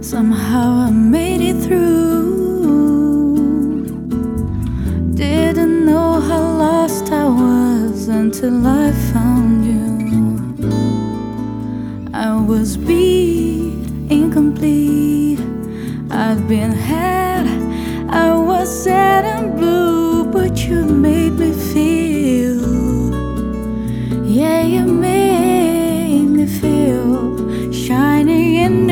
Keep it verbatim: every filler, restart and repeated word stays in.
Somehow I made it through. Didn't know how lost I was until I found you. I was beat, incomplete. I'd been had, I was sad and blue, but you made me